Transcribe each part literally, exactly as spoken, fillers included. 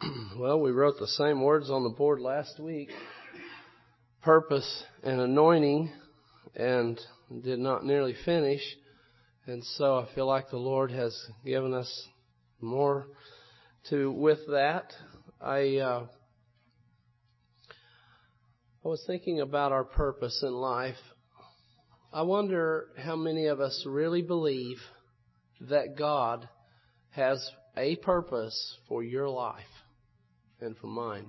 Well, we wrote the same words on the board last week, purpose and anointing, and did not nearly finish. And so I feel like the Lord has given us more to with that. I uh, I was thinking about our purpose in life. I wonder how many of us really believe that God has a purpose for your life and for mine.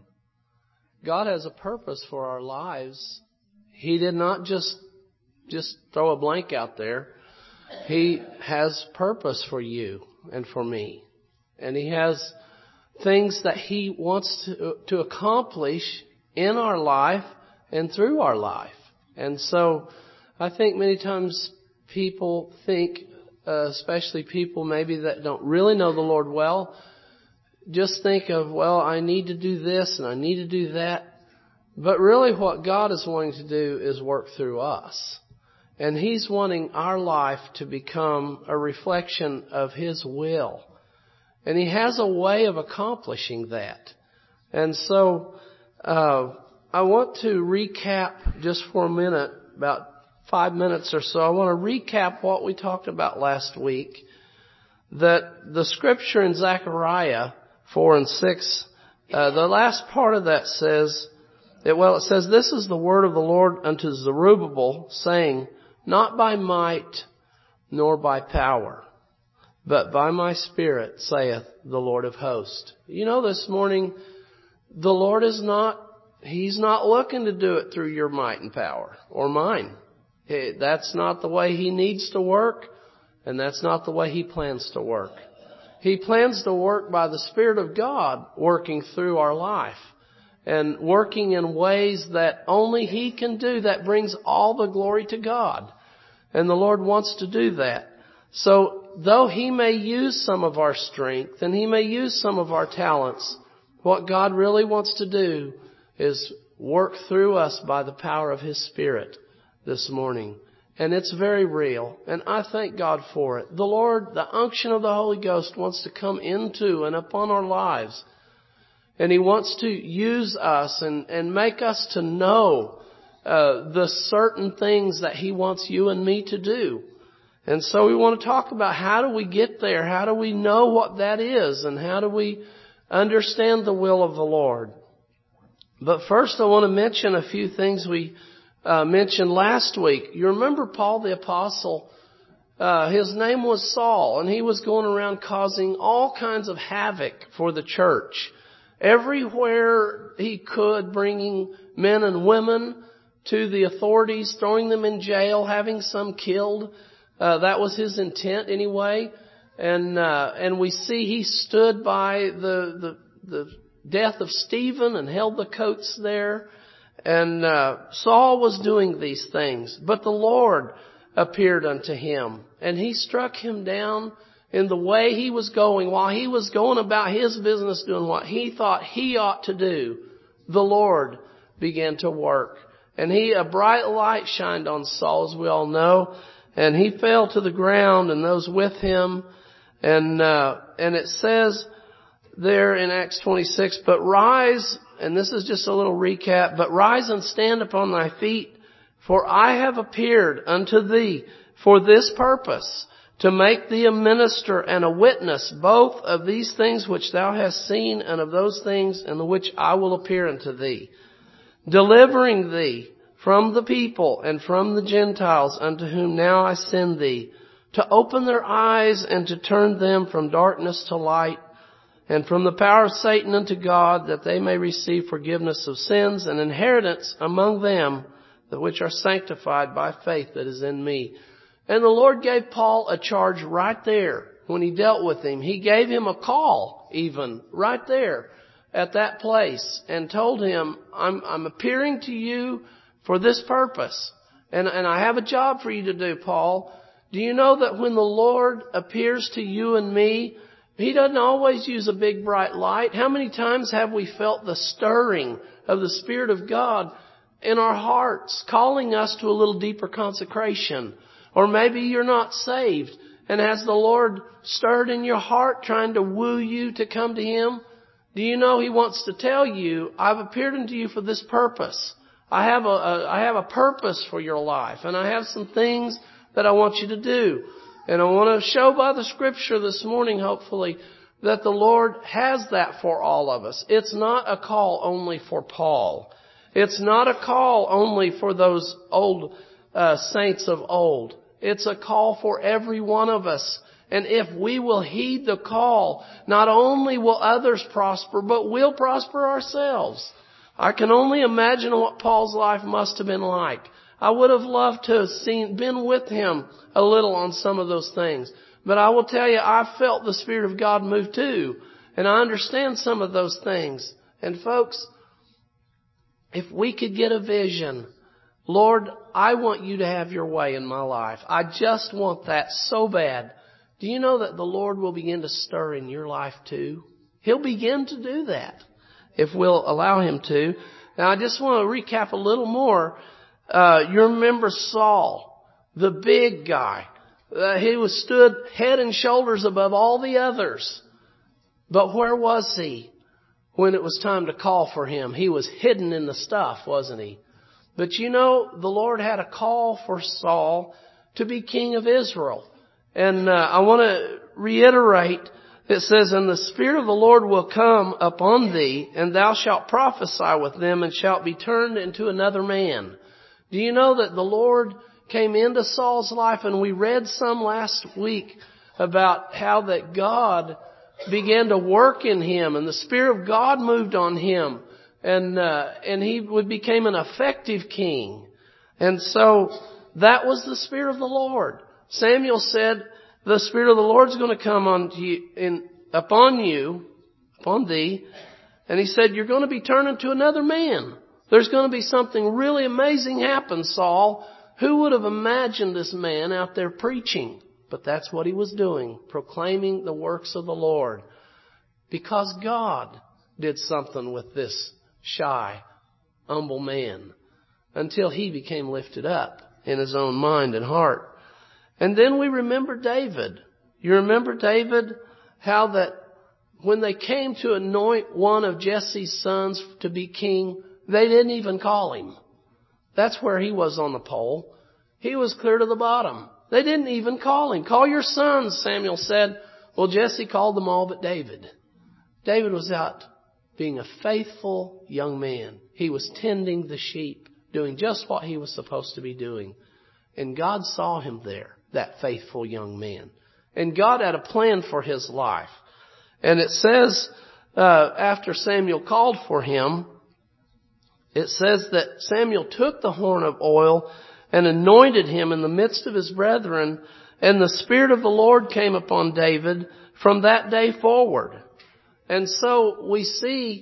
God has a purpose for our lives. He did not just just throw a blank out there. He has purpose for you and for me. And He has things that He wants to, to accomplish in our life and through our life. And so I think many times people think, uh, especially people maybe that don't really know the Lord well, just think of, well, I need to do this and I need to do that. But really what God is wanting to do is work through us. And He's wanting our life to become a reflection of His will. And He has a way of accomplishing that. And so uh, I want to recap just for a minute, about five minutes or so. I want to recap what we talked about last week. That the scripture in Zechariah four and six, uh, the last part of that says, that, well, it says, "This is the word of the Lord unto Zerubbabel, saying, not by might nor by power, but by my Spirit, saith the Lord of hosts." You know, this morning, the Lord is not, He's not looking to do it through your might and power or mine. That's not the way He needs to work, and that's not the way He plans to work. He plans to work by the Spirit of God working through our life and working in ways that only He can do, that brings all the glory to God. And the Lord wants to do that. So though He may use some of our strength and He may use some of our talents, what God really wants to do is work through us by the power of His Spirit this morning. And it's very real. And I thank God for it. The Lord, the unction of the Holy Ghost wants to come into and upon our lives. And He wants to use us and, and make us to know uh, the certain things that He wants you and me to do. And so we want to talk about how do we get there? How do we know what that is? And how do we understand the will of the Lord? But first I want to mention a few things we Uh, mentioned last week. You remember Paul the Apostle, uh, his name was Saul, and he was going around causing all kinds of havoc for the church. Everywhere he could, bringing men and women to the authorities, throwing them in jail, having some killed. Uh, that was his intent anyway. And, uh, and we see he stood by the, the, the death of Stephen and held the coats there. And uh, Saul was doing these things, but the Lord appeared unto him, and He struck him down in the way he was going. While he was going about his business doing what he thought he ought to do, the Lord began to work. And he, a bright light shined on Saul, as we all know, and he fell to the ground and those with him. And uh, and it says there in Acts twenty-six, "But rise," and this is just a little recap, "but rise and stand upon thy feet, for I have appeared unto thee for this purpose, to make thee a minister and a witness, both of these things which thou hast seen, and of those things in the which I will appear unto thee, delivering thee from the people and from the Gentiles, unto whom now I send thee, to open their eyes and to turn them from darkness to light, and from the power of Satan unto God, that they may receive forgiveness of sins and inheritance among them that which are sanctified by faith that is in me." And the Lord gave Paul a charge right there when He dealt with him. He gave him a call even right there at that place and told him, I'm, I'm appearing to you for this purpose. And, and I have a job for you to do, Paul. Do you know that when the Lord appears to you and me, He doesn't always use a big bright light? How many times have we felt the stirring of the Spirit of God in our hearts, calling us to a little deeper consecration? Or maybe you're not saved, and has the Lord stirred in your heart, trying to woo you to come to Him? Do you know He wants to tell you, I've appeared unto you for this purpose. I have a, a I have a purpose for your life, and I have some things that I want you to do. And I want to show by the Scripture this morning, hopefully, that the Lord has that for all of us. It's not a call only for Paul. It's not a call only for those old uh, saints of old. It's a call for every one of us. And if we will heed the call, not only will others prosper, but we'll prosper ourselves. I can only imagine what Paul's life must have been like. I would have loved to have seen, been with him a little on some of those things. But I will tell you, I felt the Spirit of God move too. And I understand some of those things. And folks, if we could get a vision, Lord, I want you to have your way in my life. I just want that so bad. Do you know that the Lord will begin to stir in your life too? He'll begin to do that if we'll allow Him to. Now I just want to recap a little more. Uh, you remember Saul, the big guy. Uh, he was stood head and shoulders above all the others. But where was he when it was time to call for him? He was hidden in the stuff, wasn't he? But you know, the Lord had a call for Saul to be king of Israel. And uh, I want to reiterate, it says, and the Spirit of the Lord will come upon thee, and thou shalt prophesy with them, and shalt be turned into another man. Do you know that the Lord came into Saul's life, and we read some last week about how that God began to work in him, and the Spirit of God moved on him, and uh, and he became an effective king. And so that was the Spirit of the Lord. Samuel said, the Spirit of the Lord is going to come on you, in, upon you, upon thee. And he said, you're going to be turned into another man. There's going to be something really amazing happen, Saul. Who would have imagined this man out there preaching? But that's what he was doing, proclaiming the works of the Lord. Because God did something with this shy, humble man until he became lifted up in his own mind and heart. And then we remember David. You remember David, how that when they came to anoint one of Jesse's sons to be king, they didn't even call him. That's where he was on the pole. He was clear to the bottom. They didn't even call him. Call your sons, Samuel said. Well, Jesse called them all but David. David was out being a faithful young man. He was tending the sheep, doing just what he was supposed to be doing. And God saw him there, that faithful young man. And God had a plan for his life. And it says, uh, after Samuel called for him, it says that Samuel took the horn of oil and anointed him in the midst of his brethren, and the Spirit of the Lord came upon David from that day forward. And so we see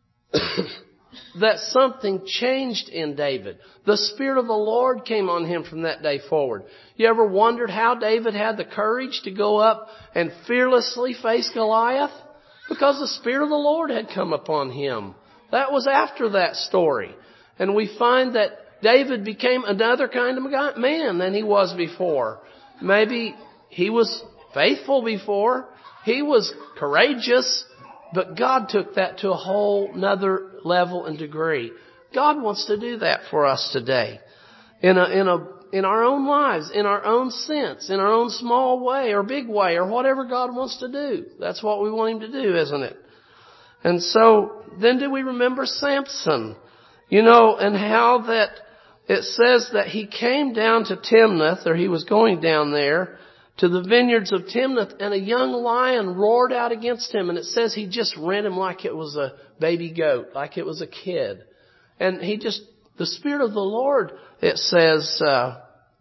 that something changed in David. The Spirit of the Lord came on him from that day forward. You ever wondered how David had the courage to go up and fearlessly face Goliath? Because the Spirit of the Lord had come upon him. That was after that story. And we find that David became another kind of man than he was before. Maybe he was faithful before. He was courageous. But God took that to a whole nother level and degree. God wants to do that for us today. In a, in a, in our own lives, in our own sense, in our own small way or big way or whatever God wants to do. That's what we want Him to do, isn't it? And so, then do we remember Samson? You know, and how that it says that he came down to Timnath, or he was going down there, to the vineyards of Timnath, and a young lion roared out against him. And it says he just rent him like it was a baby goat, like it was a kid. And he just, the Spirit of the Lord, it says, uh,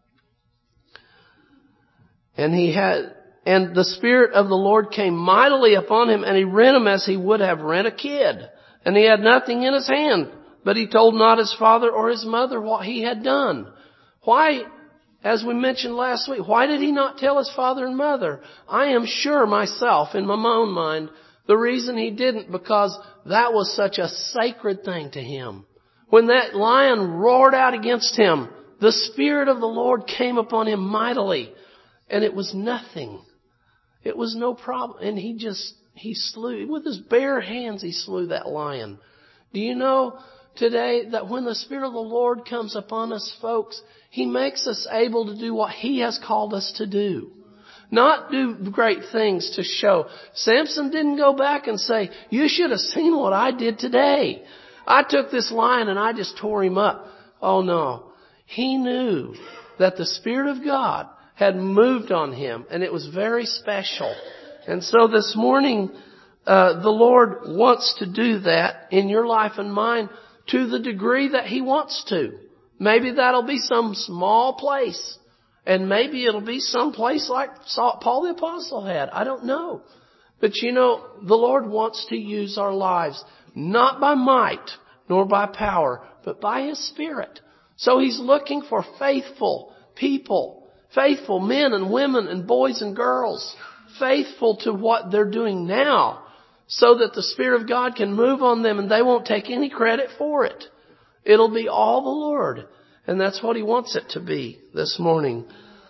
and he had, and the Spirit of the Lord came mightily upon him, and he rent him as he would have rent a kid. And he had nothing in his hand, but he told not his father or his mother what he had done. Why? As we mentioned last week, why did he not tell his father and mother? I am sure myself, in my own mind, the reason he didn't, because that was such a sacred thing to him. When that lion roared out against him, the Spirit of the Lord came upon him mightily, and it was nothing. It was no problem. And he just, he slew, with his bare hands, he slew that lion. Do you know today that when the Spirit of the Lord comes upon us, folks, He makes us able to do what He has called us to do. Not do great things to show. Samson didn't go back and say, you should have seen what I did today. I took this lion and I just tore him up. Oh no. He knew that the Spirit of God had moved on him, and it was very special. And so this morning, uh, the Lord wants to do that in your life and mine to the degree that He wants to. Maybe that'll be some small place. And maybe it'll be some place like Paul the Apostle had. I don't know. But you know, the Lord wants to use our lives, not by might nor by power, but by His Spirit. So He's looking for faithful people, faithful men and women and boys and girls, faithful to what they're doing now, so that the Spirit of God can move on them and they won't take any credit for it. It'll be all the Lord. And that's what He wants it to be this morning.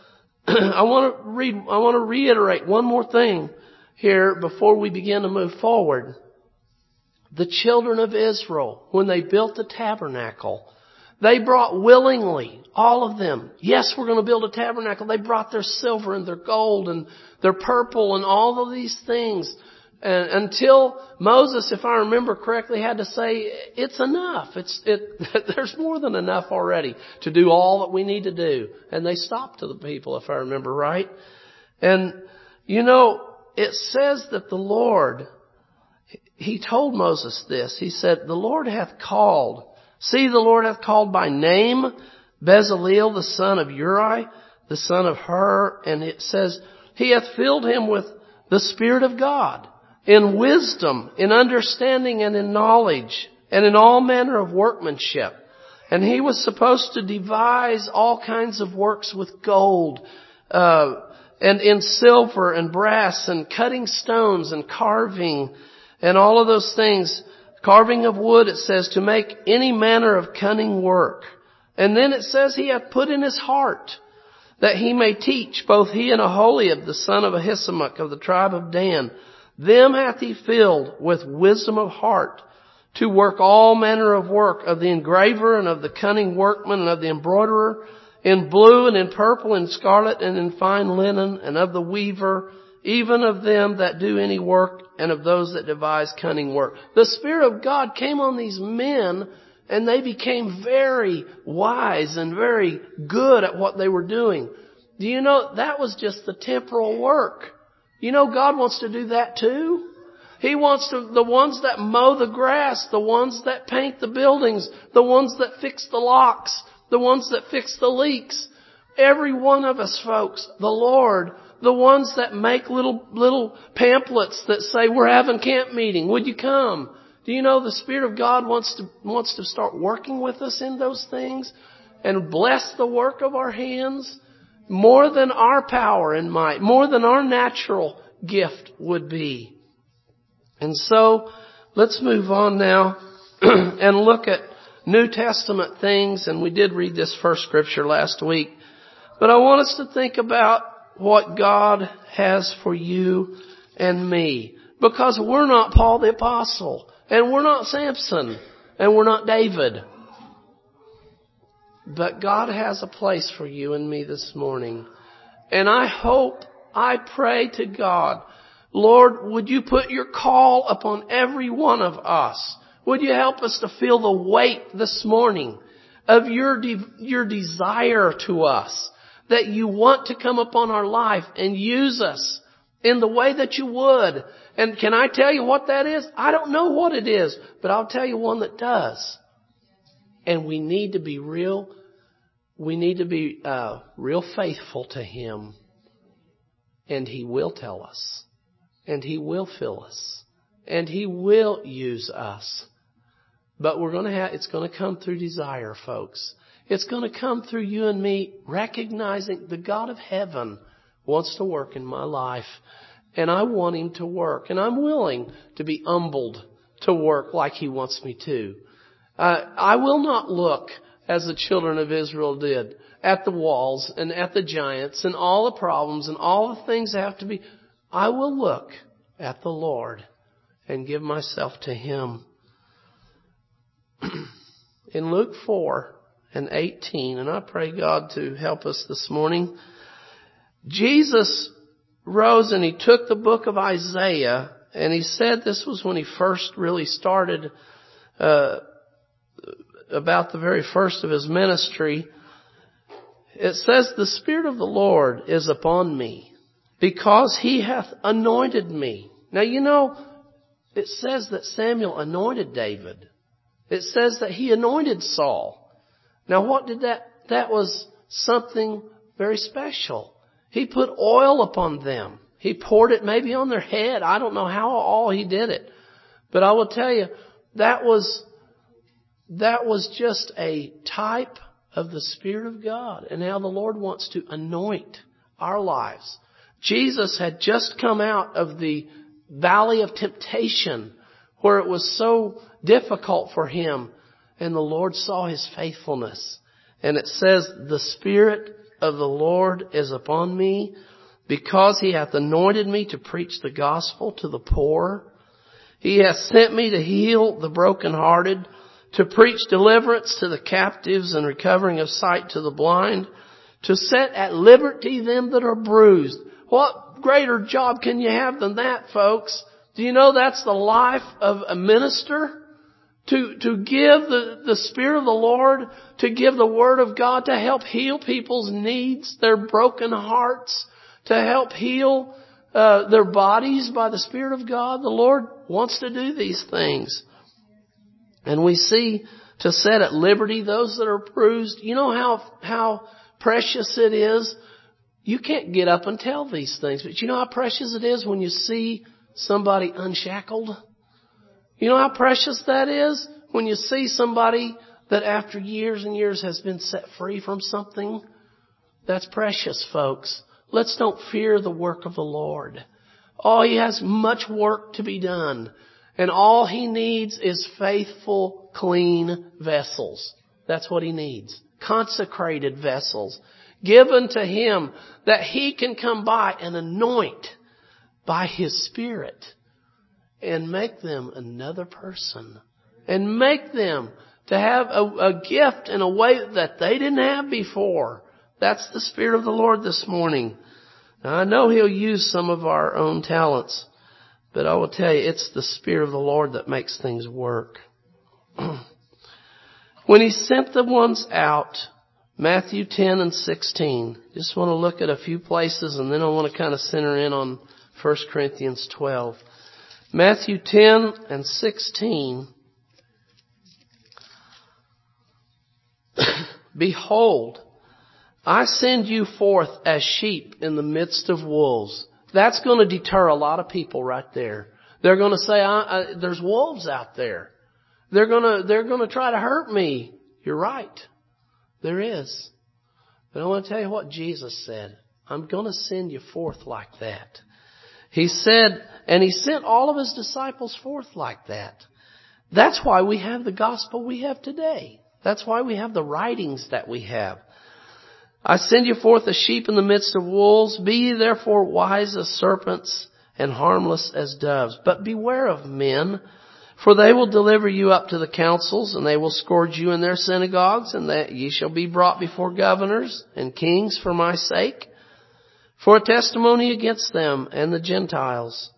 I want to read, I want to reiterate one more thing here before we begin to move forward. The children of Israel, when they built the tabernacle, they brought willingly, all of them. Yes, we're going to build a tabernacle. They brought their silver and their gold and their purple and all of these things. And until Moses, if I remember correctly, had to say, it's enough. It's, it, there's more than enough already to do all that we need to do. And they stopped to the people, if I remember right. And, you know, it says that the Lord, He told Moses this. He said, the Lord hath called, see, the Lord hath called by name Bezaleel, the son of Uri, the son of Hur. And it says, He hath filled him with the Spirit of God, in wisdom, in understanding, and in knowledge, and in all manner of workmanship. And he was supposed to devise all kinds of works with gold, uh, and in silver and brass, and cutting stones and carving, and all of those things. Carving of wood, it says, to make any manner of cunning work. And then it says He hath put in his heart that he may teach, both he and Aholiab, the son of Ahisamach of the tribe of Dan. Them hath He filled with wisdom of heart to work all manner of work of the engraver and of the cunning workman and of the embroiderer, in blue and in purple and scarlet and in fine linen, and of the weaver, even of them that do any work and of those that devise cunning work. The Spirit of God came on these men, and they became very wise and very good at what they were doing. Do you know that was just the temporal work? You know, God wants to do that too. He wants to, the ones that mow the grass, the ones that paint the buildings, the ones that fix the locks, the ones that fix the leaks. Every one of us, folks, the Lord, the ones that make little, little pamphlets that say, we're having camp meeting. Would you come? Do you know the Spirit of God wants to, wants to start working with us in those things and bless the work of our hands? More than our power and might, more than our natural gift would be. And so, let's move on now and look at New Testament things. And we did read this first scripture last week. But I want us to think about what God has for you and me. Because we're not Paul the Apostle. And we're not Samson. And we're not David. But God has a place for you and me this morning. And I hope, I pray to God, Lord, would you put your call upon every one of us? Would you help us to feel the weight this morning of your, de- your desire to us, that you want to come upon our life and use us in the way that you would. And can I tell you what that is? I don't know what it is, but I'll tell you one that does. And we need to be real, we need to be uh, real faithful to Him. And He will tell us. And He will fill us. And He will use us. But we're going to have, it's going to come through desire, folks. It's going to come through you and me recognizing the God of heaven wants to work in my life. And I want Him to work. And I'm willing to be humbled to work like He wants me to. Uh, I will not look, as the children of Israel did, at the walls and at the giants and all the problems and all the things that have to be. I will look at the Lord and give myself to Him. In Luke four and eighteen, and I pray God to help us this morning, Jesus rose and He took the book of Isaiah, and He said this was when He first really started uh, about the very first of His ministry. It says, the Spirit of the Lord is upon me, because He hath anointed me. Now, you know, it says that Samuel anointed David. It says that he anointed Saul. Now, what did that, that was something very special. He put oil upon them. He poured it maybe on their head. I don't know how all He did it. But I will tell you, that was, that was just a type of the Spirit of God and how the Lord wants to anoint our lives. Jesus had just come out of the valley of temptation where it was so difficult for Him, and the Lord saw His faithfulness. And it says, the Spirit of the Lord is upon me, because He hath anointed me to preach the gospel to the poor. He hath sent me to heal the brokenhearted, to preach deliverance to the captives and recovering of sight to the blind, to set at liberty them that are bruised. What greater job can you have than that, folks? Do you know that's the life of a minister? To, to give the, the Spirit of the Lord, to give the Word of God, to help heal people's needs, their broken hearts, to help heal uh, their bodies by the Spirit of God. The Lord wants to do these things. And we see to set at liberty those that are bruised. You know how, how precious it is? You can't get up and tell these things, but you know how precious it is when you see somebody unshackled? You know how precious that is when you see somebody that after years and years has been set free from something? That's precious, folks. Let's don't fear the work of the Lord. Oh, He has much work to be done. And all He needs is faithful, clean vessels. That's what He needs. Consecrated vessels. Given to Him that He can come by and anoint by His Spirit and make them another person. And make them to have a, a gift in a way that they didn't have before. That's the Spirit of the Lord this morning. Now, I know He'll use some of our own talents, but I will tell you, it's the Spirit of the Lord that makes things work. When He sent the ones out, Matthew ten and sixteen. Just want to look at a few places, and then I want to kind of center in on First Corinthians twelve. Matthew ten and sixteen. Behold, I send you forth as sheep in the midst of wolves. That's going to deter a lot of people right there. They're going to say, I, I, there's wolves out there. They're going to, they're going to try to hurt me. You're right. There is. But I want to tell you what Jesus said. I'm going to send you forth like that. He said, and He sent all of His disciples forth like that. That's why we have the gospel we have today. That's why we have the writings that we have. I send you forth as sheep in the midst of wolves. Be ye therefore wise as serpents and harmless as doves. But beware of men, for they will deliver you up to the councils, and they will scourge you in their synagogues, and that ye shall be brought before governors and kings for my sake, for a testimony against them and the Gentiles.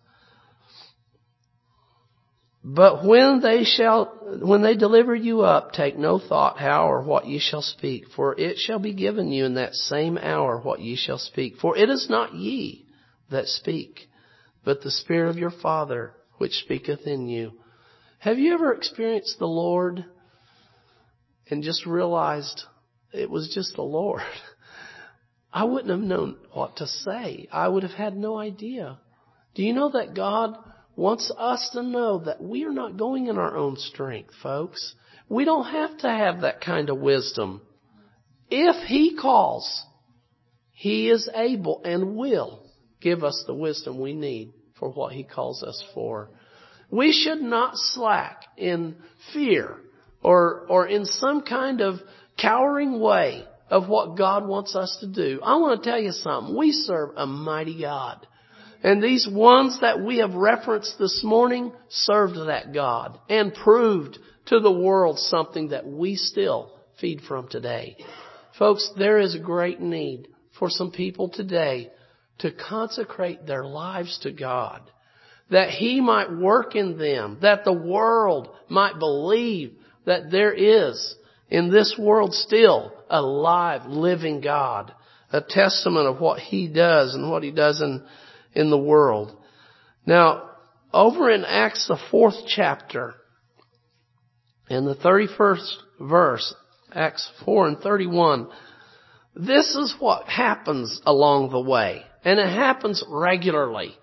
But when they shall, when they deliver you up, take no thought how or what ye shall speak, for it shall be given you in that same hour what ye shall speak. For it is not ye that speak, but the Spirit of your Father which speaketh in you. Have you ever experienced the Lord and just realized it was just the Lord? I wouldn't have known what to say. I would have had no idea. Do you know that God wants us to know that we are not going in our own strength, folks? We don't have to have that kind of wisdom. If He calls, He is able and will give us the wisdom we need for what He calls us for. We should not slack in fear or, or in some kind of cowering way of what God wants us to do. I want to tell you something. We serve a mighty God. And these ones that we have referenced this morning served that God and proved to the world something that we still feed from today. Folks, there is a great need for some people today to consecrate their lives to God, that He might work in them, that the world might believe that there is in this world still a live, living God, a testament of what He does and what He does in, in the world. Now, over in Acts, the fourth chapter, in the thirty-first verse, Acts four and thirty-one, this is what happens along the way. And it happens regularly.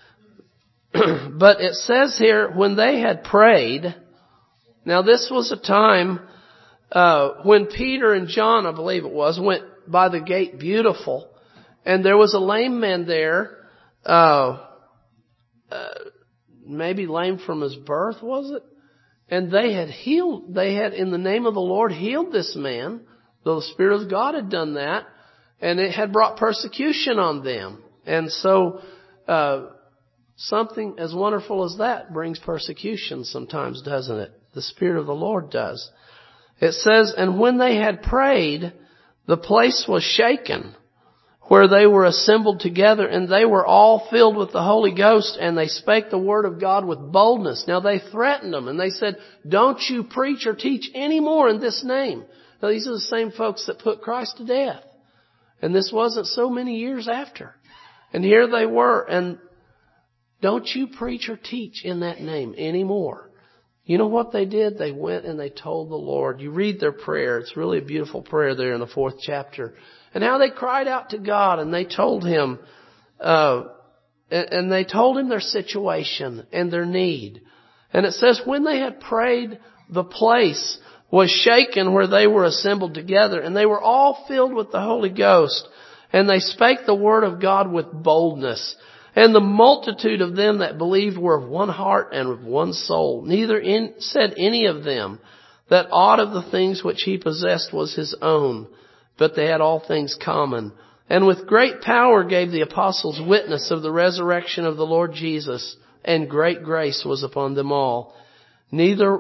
But it says here, when they had prayed, now this was a time uh, when Peter and John, I believe it was, went by the gate Beautiful. And there was a lame man there, uh, uh, maybe lame from his birth, was it? And they had healed, they had in the name of the Lord healed this man, though the Spirit of God had done that, and it had brought persecution on them. And so, uh, something as wonderful as that brings persecution sometimes, doesn't it? The Spirit of the Lord does. It says, and when they had prayed, the place was shaken where they were assembled together, and they were all filled with the Holy Ghost, and they spake the word of God with boldness. Now they threatened them, and they said, don't you preach or teach any more in this name. Now these are the same folks that put Christ to death. And this wasn't so many years after. And here they were, and don't you preach or teach in that name anymore. You know what they did? They went and they told the Lord. You read their prayer. It's really a beautiful prayer there in the fourth chapter. And how they cried out to God, and they told Him, uh, and they told Him their situation and their need. And it says, when they had prayed, the place was shaken where they were assembled together, and they were all filled with the Holy Ghost, and they spake the word of God with boldness. And the multitude of them that believed were of one heart and of one soul. Neither in, said any of them that aught of the things which he possessed was his own, but they had all things common. And with great power gave the apostles witness of the resurrection of the Lord Jesus, and great grace was upon them all. Neither,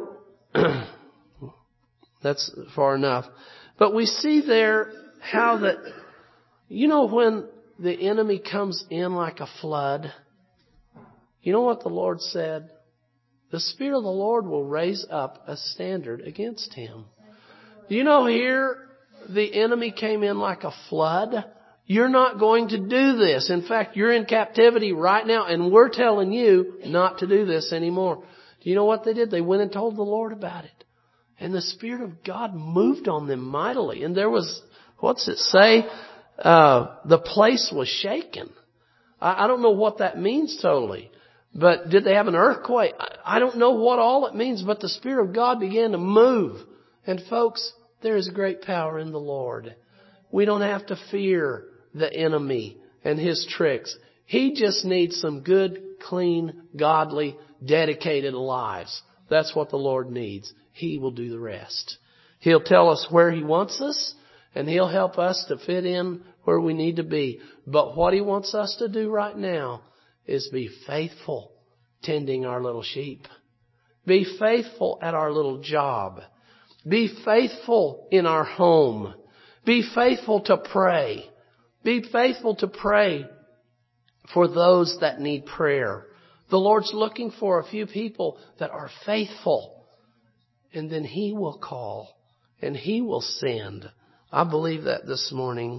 that's far enough. But we see there how that, you know, when the enemy comes in like a flood, you know what the Lord said? The Spirit of the Lord will raise up a standard against him. Do you know here the enemy came in like a flood? You're not going to do this. In fact, you're in captivity right now, and we're telling you not to do this anymore. Do you know what they did? They went and told the Lord about it. And the Spirit of God moved on them mightily. And there was, what's it say? Uh, the place was shaken. I, I don't know what that means totally. But did they have an earthquake? I, I don't know what all it means, but the Spirit of God began to move. And folks, there is great power in the Lord. We don't have to fear the enemy and his tricks. He just needs some good, clean, godly, dedicated lives. That's what the Lord needs. He will do the rest. He'll tell us where He wants us, and He'll help us to fit in where we need to be. But what He wants us to do right now is be faithful tending our little sheep. Be faithful at our little job. Be faithful in our home. Be faithful to pray. Be faithful to pray for those that need prayer. The Lord's looking for a few people that are faithful. And then He will call and He will send. I believe that this morning.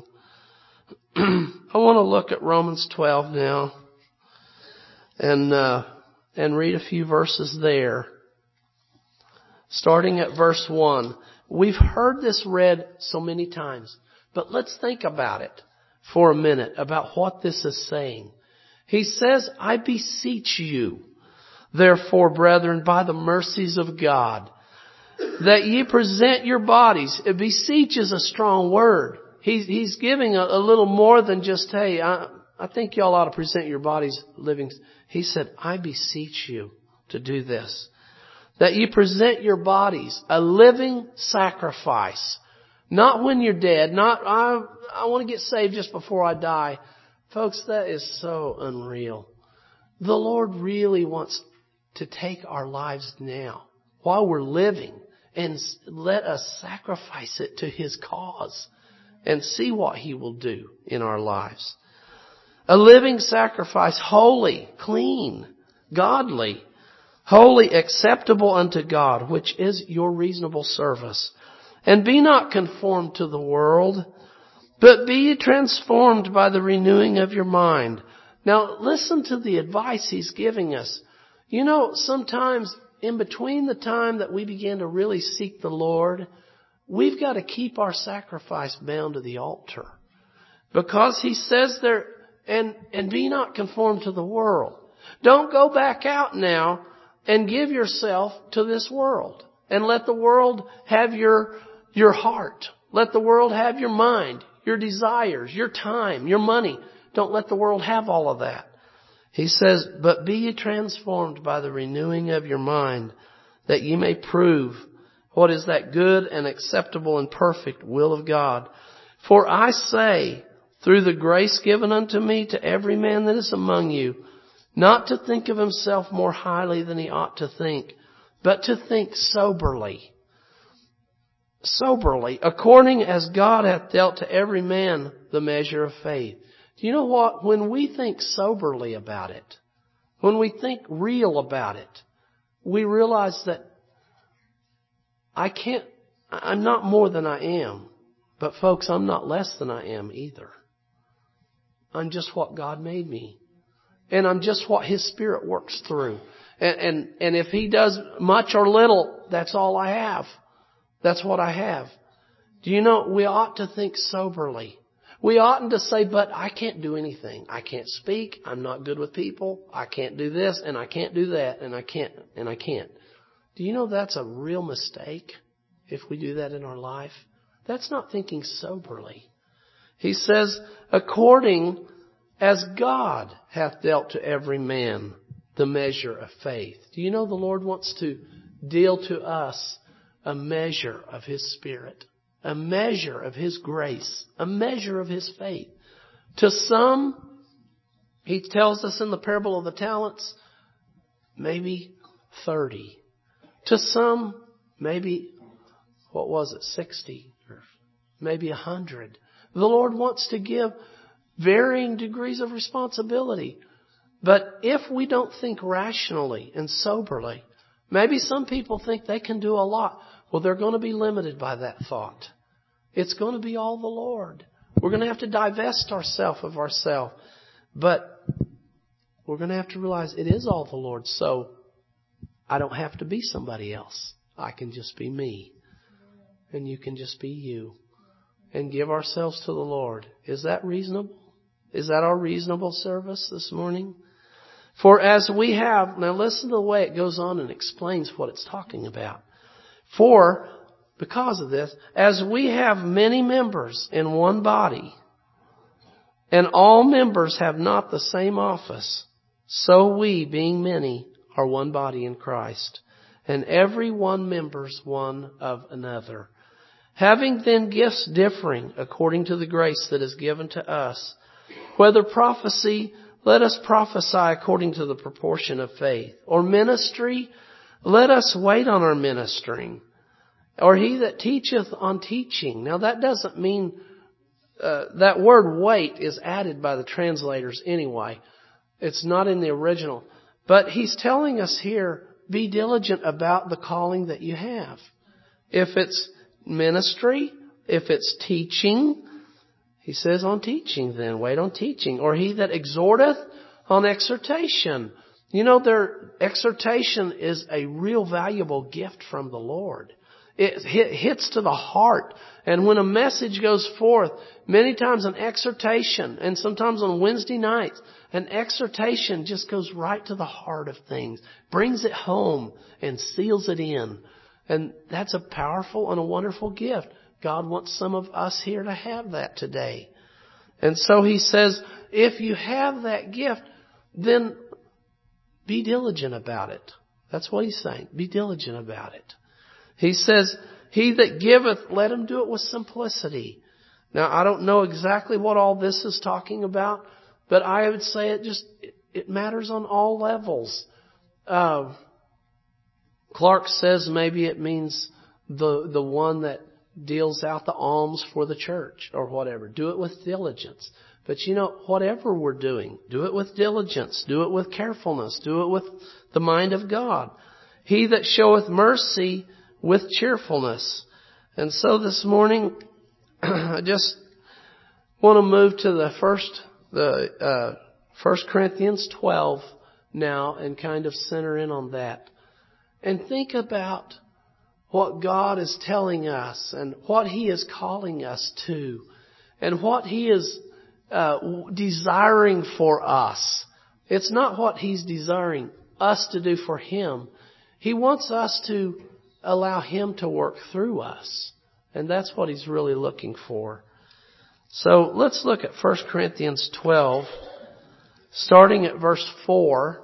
I want to look at Romans twelve now and uh, and read a few verses there. Starting at verse one. We've heard this read so many times, but let's think about it for a minute, about what this is saying. He says, I beseech you, therefore, brethren, by the mercies of God, that ye present your bodies. Beseech is a strong word. He's, he's giving a, a little more than just, hey, I, I think y'all ought to present your bodies living. He said, I beseech you to do this. That ye present your bodies a living sacrifice. Not when you're dead. Not, I, I want to get saved just before I die. Folks, that is so unreal. The Lord really wants to take our lives now, while we're living, and let us sacrifice it to His cause and see what He will do in our lives. A living sacrifice, holy, clean, godly, holy, acceptable unto God, which is your reasonable service. And be not conformed to the world, but be ye transformed by the renewing of your mind. Now listen to the advice He's giving us. You know, sometimes in between the time that we begin to really seek the Lord, we've got to keep our sacrifice bound to the altar. Because He says there, and, and be not conformed to the world. Don't go back out now and give yourself to this world. And let the world have your, your heart. Let the world have your mind, your desires, your time, your money. Don't let the world have all of that. He says, but be ye transformed by the renewing of your mind, that ye may prove what is that good and acceptable and perfect will of God. For I say, through the grace given unto me, to every man that is among you, not to think of himself more highly than he ought to think, but to think soberly. Soberly, according as God hath dealt to every man the measure of faith. Do you know what? When we think soberly about it, when we think real about it, we realize that I can't, I'm not more than I am. But folks, I'm not less than I am either. I'm just what God made me. And I'm just what His Spirit works through. And, and, and if He does much or little, that's all I have. That's what I have. Do you know, we ought to think soberly. We oughtn't to say, but I can't do anything. I can't speak. I'm not good with people. I can't do this and I can't do that and I can't and I can't. Do you know that's a real mistake if we do that in our life? That's not thinking soberly. He says, according as God hath dealt to every man the measure of faith. Do you know the Lord wants to deal to us a measure of His Spirit? A measure of His grace, a measure of His faith. To some, He tells us in the parable of the talents, maybe thirty. To some, maybe, what was it, sixty, or maybe a hundred. The Lord wants to give varying degrees of responsibility. But if we don't think rationally and soberly, maybe some people think they can do a lot. Well, they're going to be limited by that thought. It's going to be all the Lord. We're going to have to divest ourselves of ourselves. But we're going to have to realize it is all the Lord. So I don't have to be somebody else. I can just be me. And you can just be you. And give ourselves to the Lord. Is that reasonable? Is that our reasonable service this morning? For as we have, now listen to the way it goes on and explains what it's talking about. For, because of this, as we have many members in one body, and all members have not the same office, so we, being many, are one body in Christ, and every one members one of another. Having then gifts differing according to the grace that is given to us, whether prophecy, let us prophesy according to the proportion of faith, or ministry, let us wait on our ministering. Or he that teacheth on teaching. Now that doesn't mean, uh, that word wait is added by the translators anyway. It's not in the original. But he's telling us here, be diligent about the calling that you have. If it's ministry, if it's teaching, he says on teaching then, wait on teaching. Or he that exhorteth on exhortation. You know, their exhortation is a real valuable gift from the Lord. It hits to the heart. And when a message goes forth, many times an exhortation, and sometimes on Wednesday nights, an exhortation just goes right to the heart of things, brings it home and seals it in. And that's a powerful and a wonderful gift. God wants some of us here to have that today. And so he says, if you have that gift, then be diligent about it. That's what he's saying. Be diligent about it. He says, he that giveth, let him do it with simplicity. Now, I don't know exactly what all this is talking about, but I would say it just, it matters on all levels. Uh, Clark says maybe it means the the one that deals out the alms for the church or whatever. Do it with diligence. But you know, whatever we're doing, do it with diligence. Do it with carefulness. Do it with the mind of God. He that showeth mercy with cheerfulness. And so this morning, I just want to move to the first, the uh, First Corinthians twelve now and kind of center in on that. And think about what God is telling us and what He is calling us to and what He is uh, desiring for us. It's not what He's desiring us to do for Him. He wants us to allow Him to work through us. And that's what He's really looking for. So let's look at First Corinthians twelve, starting at verse four.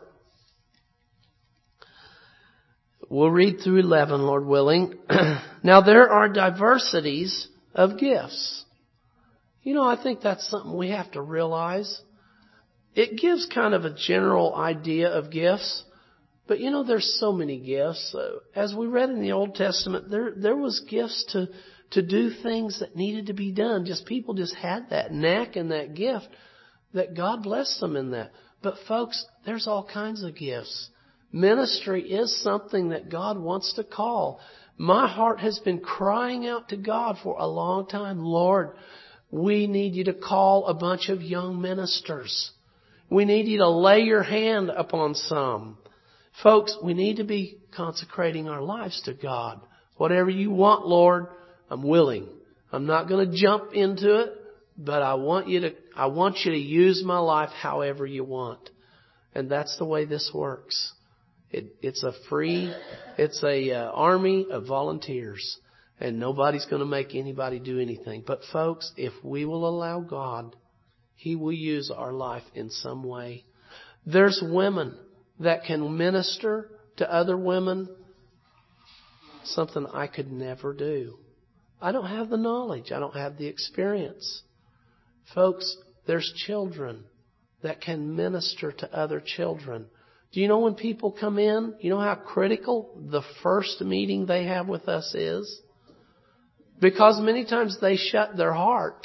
We'll read through eleven, Lord willing. Now there are diversities of gifts. You know, I think that's something we have to realize. It gives kind of a general idea of gifts. But you know, there's so many gifts. Uh, as we read in the Old Testament, there there was gifts to, to do things that needed to be done. Just people just had that knack and that gift that God blessed them in that. But folks, there's all kinds of gifts. Ministry is something that God wants to call. My heart has been crying out to God for a long time. Lord, we need you to call a bunch of young ministers. We need you to lay your hand upon some. Folks, we need to be consecrating our lives to God. Whatever you want, Lord, I'm willing. I'm not going to jump into it, but I want you to, I want you to use my life however you want. And that's the way this works. It, it's a free, it's a uh, army of volunteers, and nobody's going to make anybody do anything. But folks, if we will allow God, He will use our life in some way. There's women that can minister to other women, something I could never do. I don't have the knowledge. I don't have the experience. Folks, there's children that can minister to other children. Do you know when people come in, you know how critical the first meeting they have with us is? Because many times they shut their heart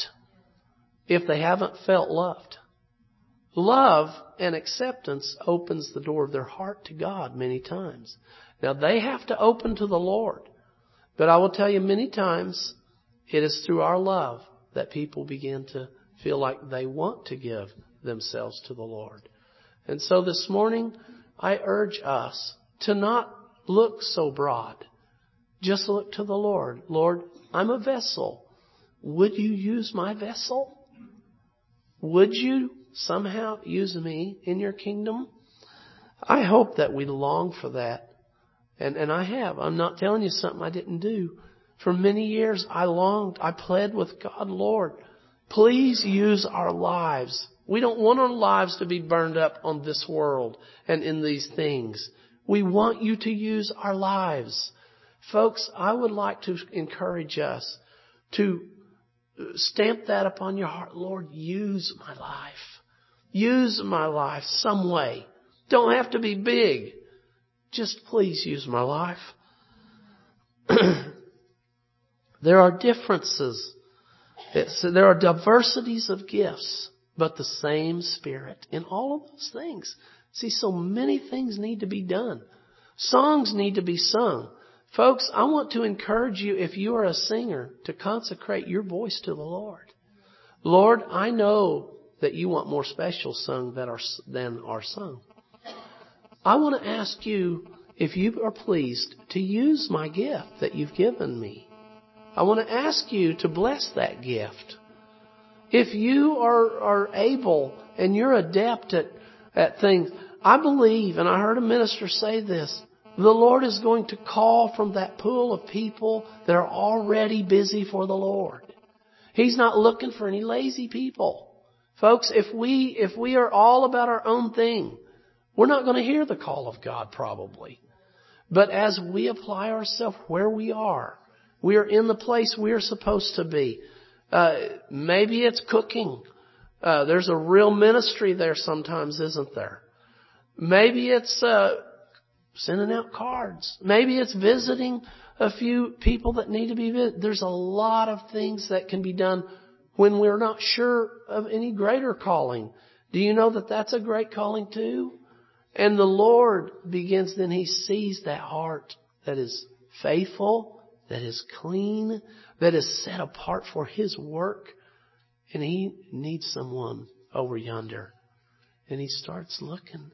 if they haven't felt loved. Love and acceptance opens the door of their heart to God many times. Now they have to open to the Lord. But I will tell you many times it is through our love that people begin to feel like they want to give themselves to the Lord. And so this morning, I urge us to not look so broad. Just look to the Lord. Lord, I'm a vessel. Would you use my vessel? Would you somehow use me in your kingdom? I hope that we long for that. And, and I have. I'm not telling you something I didn't do. For many years, I longed. I pled with God, Lord, please use our lives. We don't want our lives to be burned up on this world and in these things. We want you to use our lives. Folks, I would like to encourage us to stamp that upon your heart. Lord, use my life. Use my life some way. Don't have to be big. Just please use my life. There are differences. It's, there are diversities of gifts, but the same Spirit in all of those things. See, so many things need to be done. Songs need to be sung. Folks, I want to encourage you, if you are a singer, to consecrate your voice to the Lord. Lord, I know that you want more special sung than are, than are sung. I want to ask you, if you are pleased, to use my gift that you've given me. I want to ask you to bless that gift. If you are, are able and you're adept at, at things, I believe, and I heard a minister say this, the Lord is going to call from that pool of people that are already busy for the Lord. He's not looking for any lazy people. Folks, if we, if we are all about our own thing, we're not going to hear the call of God probably. But as we apply ourselves where we are, we are in the place we are supposed to be. Uh, maybe it's cooking. Uh, there's a real ministry there sometimes, isn't there? Maybe it's uh, sending out cards. Maybe it's visiting a few people that need to be visited. There's a lot of things that can be done when we're not sure of any greater calling. Do you know that that's a great calling too? And the Lord begins, then He sees that heart that is faithful, that is clean, that is set apart for His work. And He needs someone over yonder. And He starts looking.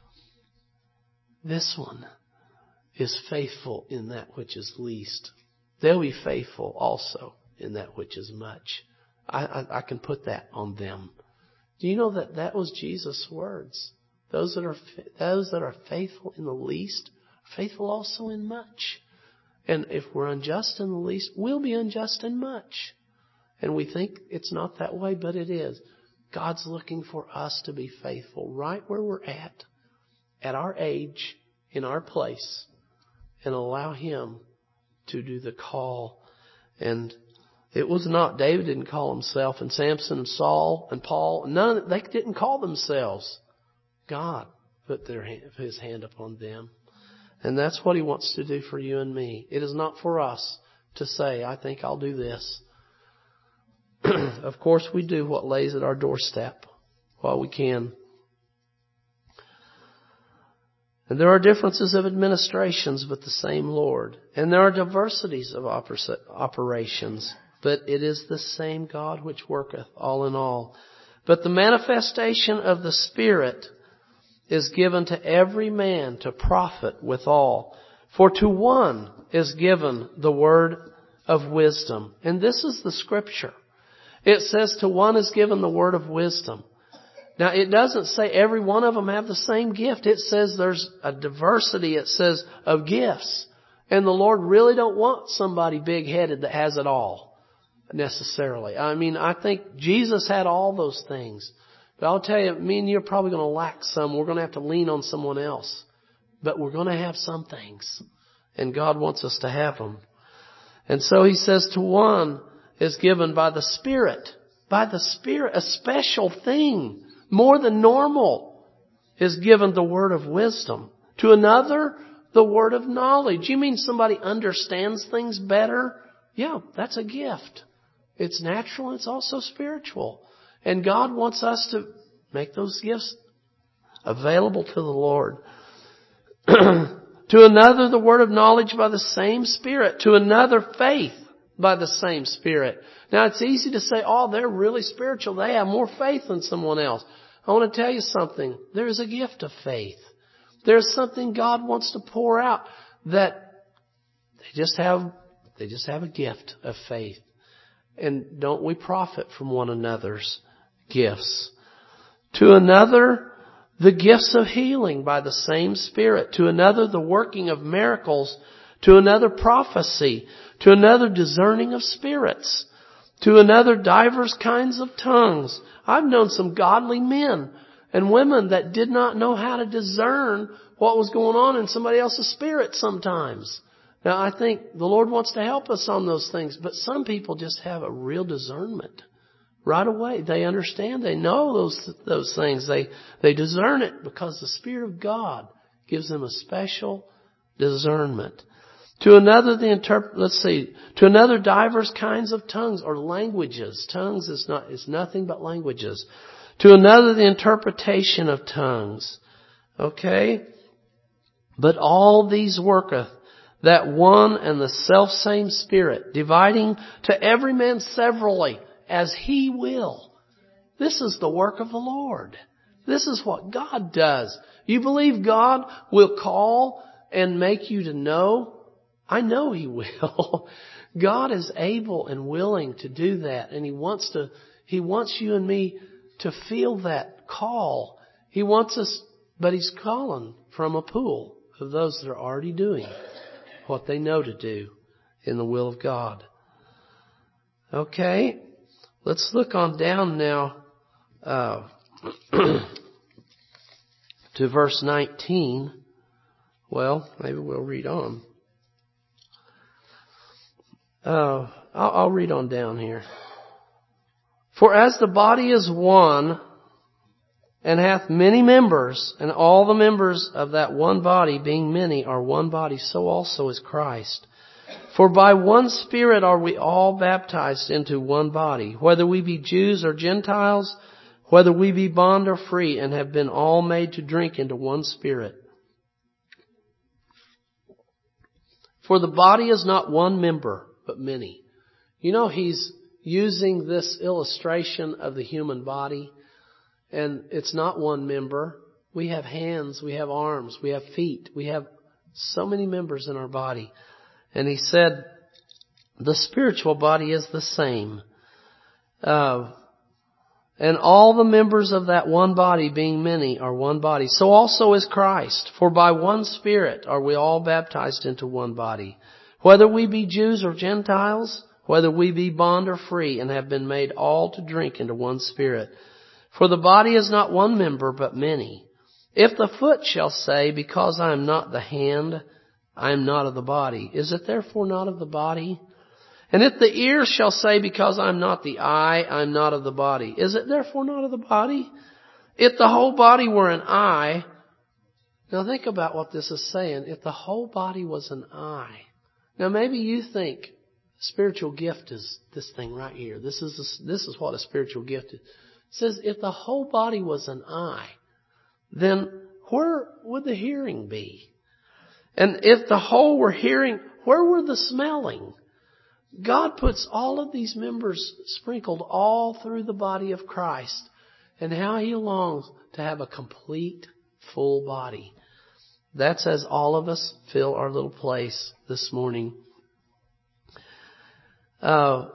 This one is faithful in that which is least. They'll be faithful also in that which is much. I, I, I can put that on them. Do you know that that was Jesus' words? Those that are those that are faithful in the least, are faithful also in much. And if we're unjust in the least, we'll be unjust in much. And we think it's not that way, but it is. God's looking for us to be faithful right where we're at, at our age, in our place, and allow Him to do the call. And it was not, David didn't call himself, and Samson and Saul and Paul, none of, they didn't call themselves. God put their hand, His hand upon them. And that's what He wants to do for you and me. It is not for us to say, I think I'll do this. Of course we do what lays at our doorstep while we can. And there are differences of administrations, but the same Lord. And there are diversities of operations, but it is the same God which worketh all in all. But the manifestation of the Spirit is given to every man to profit withal. For to one is given the word of wisdom. And this is the Scripture. It says to one is given the word of wisdom. Now, it doesn't say every one of them have the same gift. It says there's a diversity, it says, of gifts. And the Lord really don't want somebody big-headed that has it all, necessarily. I mean, I think Jesus had all those things. But I'll tell you, me and you are probably going to lack some. We're going to have to lean on someone else. But we're going to have some things. And God wants us to have them. And so He says to one is given by the Spirit. By the Spirit, a special thing. More than normal is given the word of wisdom. To another, the word of knowledge. You mean somebody understands things better? Yeah, that's a gift. It's natural. It's also spiritual. And God wants us to make those gifts available to the Lord. To another, the word of knowledge by the same Spirit. To another, faith by the same Spirit. Now, it's easy to say, oh, they're really spiritual. They have more faith than someone else. I want to tell you something. There's a gift of faith. There's something God wants to pour out that they just have, they just have a gift of faith. And don't we profit from one another's gifts? To another, the gifts of healing by the same Spirit. To another, the working of miracles. To another, prophecy. To another, discerning of spirits. To another, divers kinds of tongues. I've known some godly men and women that did not know how to discern what was going on in somebody else's spirit sometimes. Now, I think the Lord wants to help us on those things, but some people just have a real discernment. Right away, they understand, they know those those things. They they discern it because the Spirit of God gives them a special discernment. To another, the interpret. Let's see. To another, divers kinds of tongues or languages. Tongues is not is nothing but languages. To another, the interpretation of tongues. Okay. But all these worketh that one and the selfsame Spirit, dividing to every man severally as He will. This is the work of the Lord. This is what God does. You believe God will call and make you to know? I know He will. God is able and willing to do that. And He wants to, He wants you and me to feel that call. He wants us, but He's calling from a pool of those that are already doing what they know to do in the will of God. Okay. Let's look on down now uh, to verse nineteen. Well, maybe we'll read on. Uh, I'll, I'll read on down here. For as the body is one and hath many members, and all the members of that one body, being many, are one body, so also is Christ. For by one Spirit are we all baptized into one body, whether we be Jews or Gentiles, whether we be bond or free, and have been all made to drink into one Spirit. For the body is not one member, but many. You know, he's using this illustration of the human body, and it's not one member. We have hands, we have arms, we have feet, we have so many members in our body. And he said, the spiritual body is the same. Uh, and all the members of that one body, being many, are one body. So also is Christ. For by one Spirit are we all baptized into one body. Whether we be Jews or Gentiles, whether we be bond or free, and have been made all to drink into one Spirit. For the body is not one member, but many. If the foot shall say, because I am not the hand, I am not of the body, is it therefore not of the body? And if the ear shall say, because I am not the eye, I am not of the body, is it therefore not of the body? If the whole body were an eye, now think about what this is saying. If the whole body was an eye, now maybe you think spiritual gift is this thing right here. This is a, this is what a spiritual gift is. It says, if the whole body was an eye, then where would the hearing be? And if the whole were hearing, where were the smelling? God puts all of these members sprinkled all through the body of Christ, and how He longs to have a complete, full body. That's as all of us fill our little place this morning. Uh,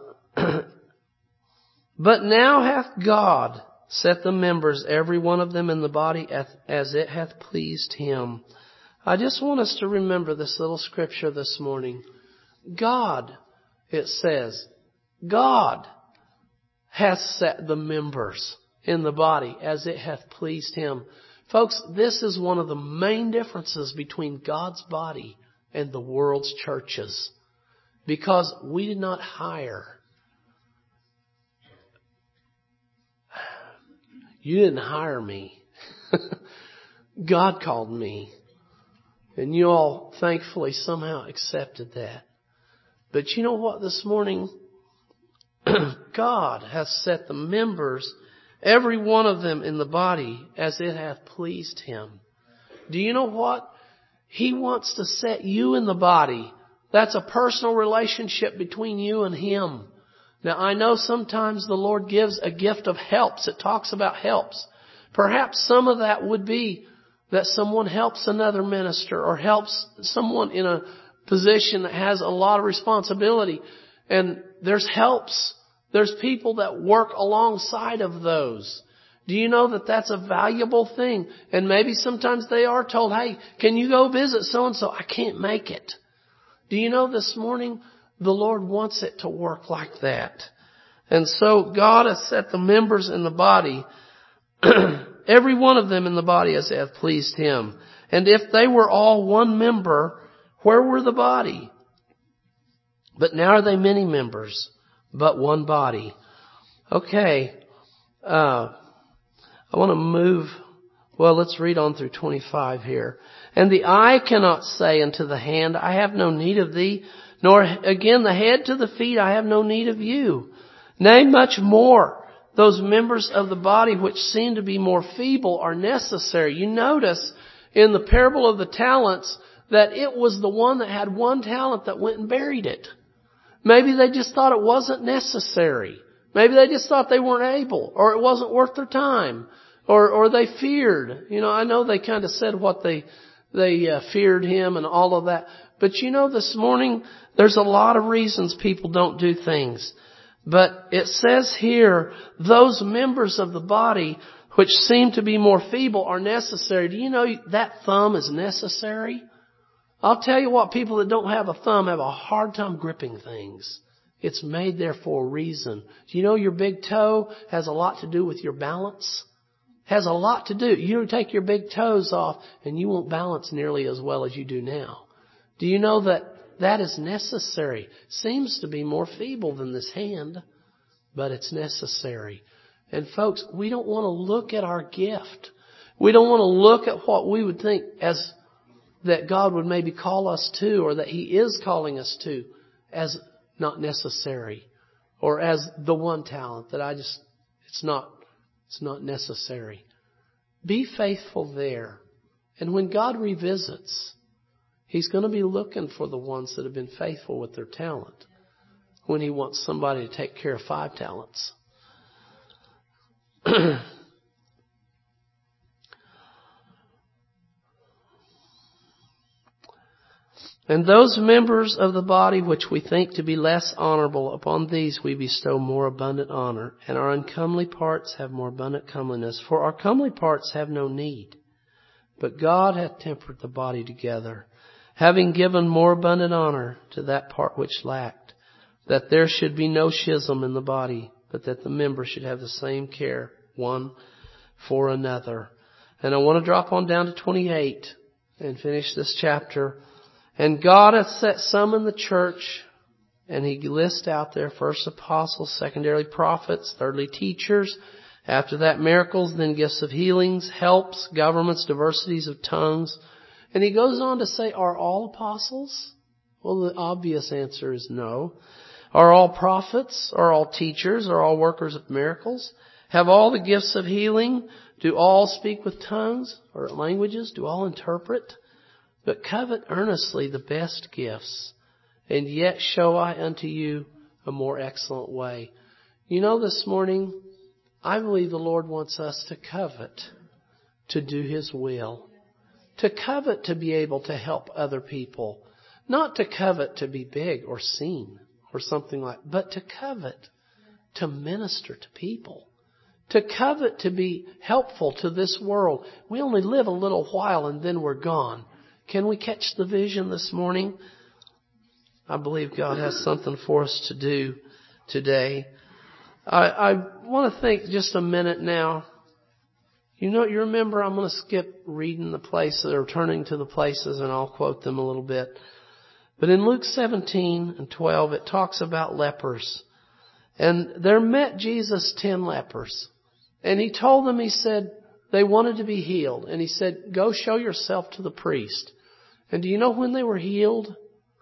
but now hath God set the members, every one of them in the body, as it hath pleased Him. I just want us to remember this little scripture this morning. God, it says, God hath set the members in the body as it hath pleased Him. Folks, this is one of the main differences between God's body and the world's churches. Because we did not hire. You didn't hire me. God called me. And you all thankfully somehow accepted that. But you know what this morning? God has set the members, every one of them in the body, as it hath pleased Him. Do you know what? He wants to set you in the body. That's a personal relationship between you and Him. Now, I know sometimes the Lord gives a gift of helps. It talks about helps. Perhaps some of that would be that someone helps another minister or helps someone in a position that has a lot of responsibility. And there's helps. There's people that work alongside of those. Do you know that that's a valuable thing? And maybe sometimes they are told, hey, can you go visit so-and-so? I can't make it. Do you know this morning the Lord wants it to work like that? And so God has set the members in the body, every one of them in the body as it hath pleased Him. And if they were all one member, where were the body? But now are they many members, but one body. Okay, uh, I want to move. Well, let's read on through twenty-five here. And the eye cannot say unto the hand, I have no need of thee, nor again the head to the feet, I have no need of you. Nay, much more, those members of the body which seem to be more feeble are necessary. You notice in the parable of the talents that it was the one that had one talent that went and buried it. Maybe they just thought it wasn't necessary. Maybe they just thought they weren't able, or it wasn't worth their time. Or, or they feared. You know, I know they kind of said what they, they uh, feared him and all of that. But you know, this morning, there's a lot of reasons people don't do things. But it says here, those members of the body which seem to be more feeble are necessary. Do you know that thumb is necessary? I'll tell you what, people that don't have a thumb have a hard time gripping things. It's made there for a reason. Do you know your big toe has a lot to do with your balance? Has a lot to do. You take your big toes off and you won't balance nearly as well as you do now. Do you know that that is necessary? Seems to be more feeble than this hand, but it's necessary. And folks, we don't want to look at our gift. We don't want to look at what we would think as that God would maybe call us to, or that He is calling us to, as not necessary, or as the one talent that I just, it's not, it's not necessary. Be faithful there. And when God revisits, He's going to be looking for the ones that have been faithful with their talent when He wants somebody to take care of five talents. And those members of the body which we think to be less honorable, upon these we bestow more abundant honor, and our uncomely parts have more abundant comeliness. For our comely parts have no need, but God hath tempered the body together, having given more abundant honor to that part which lacked, that there should be no schism in the body, but that the members should have the same care one for another. And I want to drop on down to twenty-eight and finish this chapter. And God hath set some in the church, and He lists out there first apostles, secondarily prophets, thirdly teachers, after that miracles, then gifts of healings, helps, governments, diversities of tongues. And He goes on to say, are all apostles? Well, the obvious answer is no. Are all prophets? Are all teachers? Are all workers of miracles? Have all the gifts of healing? Do all speak with tongues or languages? Do all interpret? But covet earnestly the best gifts, and yet show I unto you a more excellent way. You know, this morning, I believe the Lord wants us to covet to do His will. To covet to be able to help other people. Not to covet to be big or seen or something like, but to covet to minister to people. To covet to be helpful to this world. We only live a little while and then we're gone. Can we catch the vision this morning? I believe God has something for us to do today. I, I want to think just a minute now. You know, you remember, I'm going to skip reading the places or turning to the places, and I'll quote them a little bit. But in Luke seventeen and twelve, it talks about lepers. And there met Jesus ten lepers. And He told them, He said, they wanted to be healed. And He said, go show yourself to the priest. And do you know when they were healed?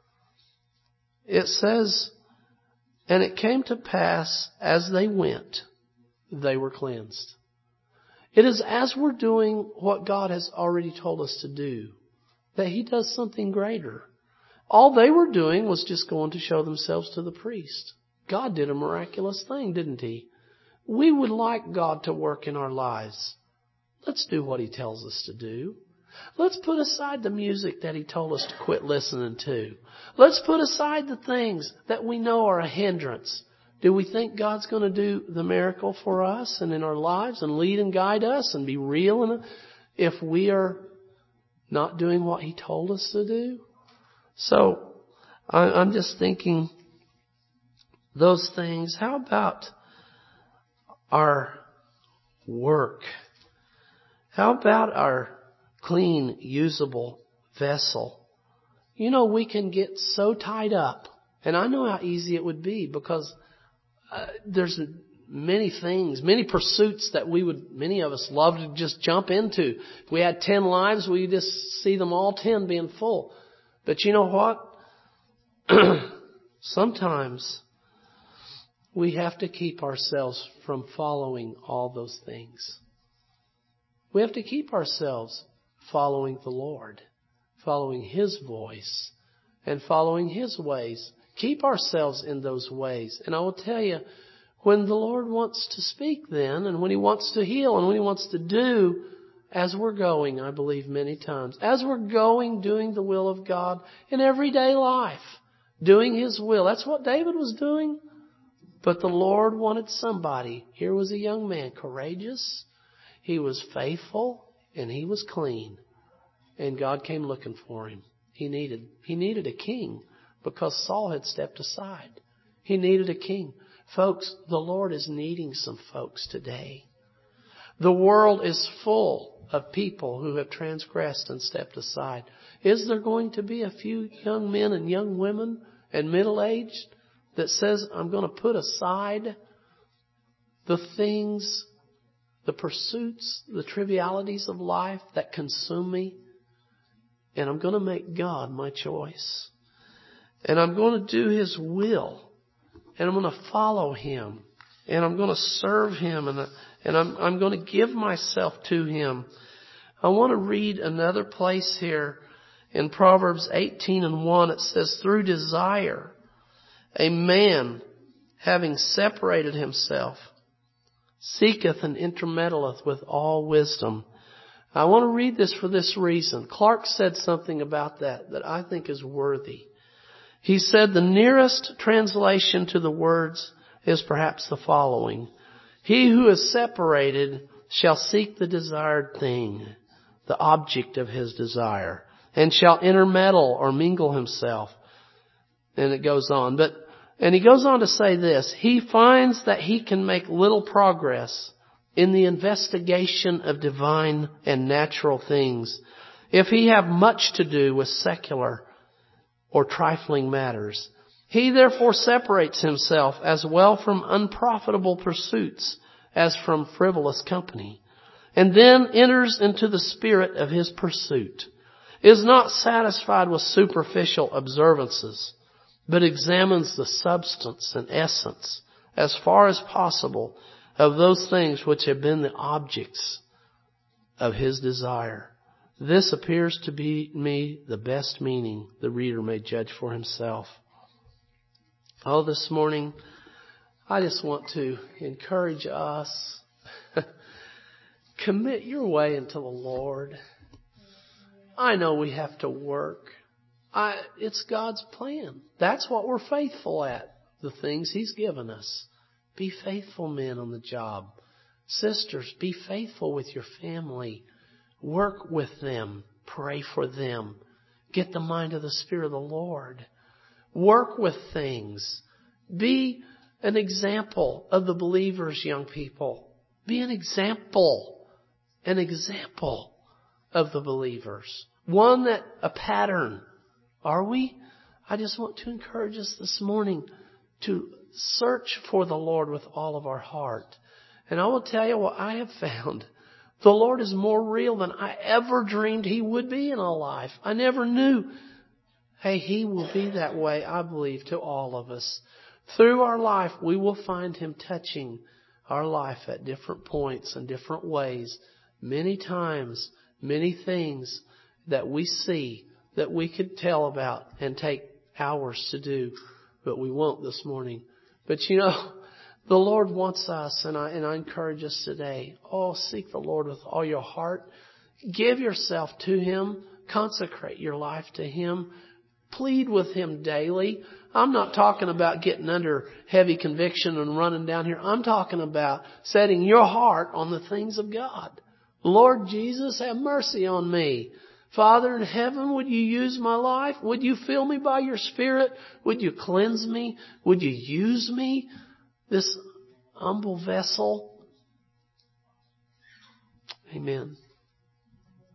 It says, and it came to pass as they went, they were cleansed. It is as we're doing what God has already told us to do, that He does something greater. All they were doing was just going to show themselves to the priest. God did a miraculous thing, didn't He? We would like God to work in our lives. Let's do what He tells us to do. Let's put aside the music that He told us to quit listening to. Let's put aside the things that we know are a hindrance. Do we think God's going to do the miracle for us and in our lives and lead and guide us and be real in it if we are not doing what He told us to do? So I'm just thinking those things. How about our work? How about our clean, usable vessel? You know, we can get so tied up. And I know how easy it would be because uh, there's many things, many pursuits that we would, many of us love to just jump into. If we had ten lives, we just see them all ten being full. But you know what? Sometimes we have to keep ourselves from following all those things. We have to keep ourselves following the Lord, following His voice, and following His ways. Keep ourselves in those ways. And I will tell you, when the Lord wants to speak then, and when He wants to heal, and when He wants to do, as we're going, I believe many times, as we're going, doing the will of God in everyday life, doing His will. That's what David was doing. But the Lord wanted somebody. Here was a young man, courageous. He was faithful and he was clean. And God came looking for him. He needed, he needed a king because Saul had stepped aside. He needed a king. Folks, the Lord is needing some folks today. The world is full of people who have transgressed and stepped aside. Is there going to be a few young men and young women and middle-aged that says, I'm going to put aside the things, the pursuits, the trivialities of life that consume me. And I'm going to make God my choice. And I'm going to do His will. And I'm going to follow Him. And I'm going to serve Him. And, and I'm, I'm going to give myself to Him. I want to read another place here. In Proverbs eighteen and one, it says, through desire, a man, having separated himself, seeketh and intermeddleth with all wisdom. I want to read this for this reason. Clark said something about that that I think is worthy. He said the nearest translation to the words is perhaps the following. He who is separated shall seek the desired thing, the object of his desire, and shall intermeddle or mingle himself. And it goes on. But, and he goes on to say this. He finds that he can make little progress in the investigation of divine and natural things if he have much to do with secular or trifling matters. He therefore separates himself as well from unprofitable pursuits as from frivolous company, and then enters into the spirit of his pursuit, is not satisfied with superficial observances, but examines the substance and essence as far as possible of those things which have been the objects of his desire. This appears to be me the best meaning. The reader may judge for himself. Oh, this morning, I just want to encourage us. Commit your way into the Lord. I know we have to work. I, it's God's plan. That's what we're faithful at. The things He's given us. Be faithful men on the job. Sisters, be faithful with your family. Work with them. Pray for them. Get the mind of the Spirit of the Lord. Work with things. Be an example of the believers, young people. Be an example. An example of the believers. One that, a pattern. Are we? I just want to encourage us this morning to search for the Lord with all of our heart. And I will tell you what I have found. The Lord is more real than I ever dreamed He would be in our life. I never knew. Hey, He will be that way, I believe, to all of us. Through our life, we will find Him touching our life at different points and different ways. Many times, many things that we see that we could tell about and take hours to do, but we won't this morning. But you know, the Lord wants us, and I, and I encourage us today, oh, seek the Lord with all your heart. Give yourself to Him. Consecrate your life to Him. Plead with Him daily. I'm not talking about getting under heavy conviction and running down here. I'm talking about setting your heart on the things of God. Lord Jesus, have mercy on me. Father in heaven, would you use my life? Would you fill me by your Spirit? Would you cleanse me? Would you use me? This humble vessel. Amen.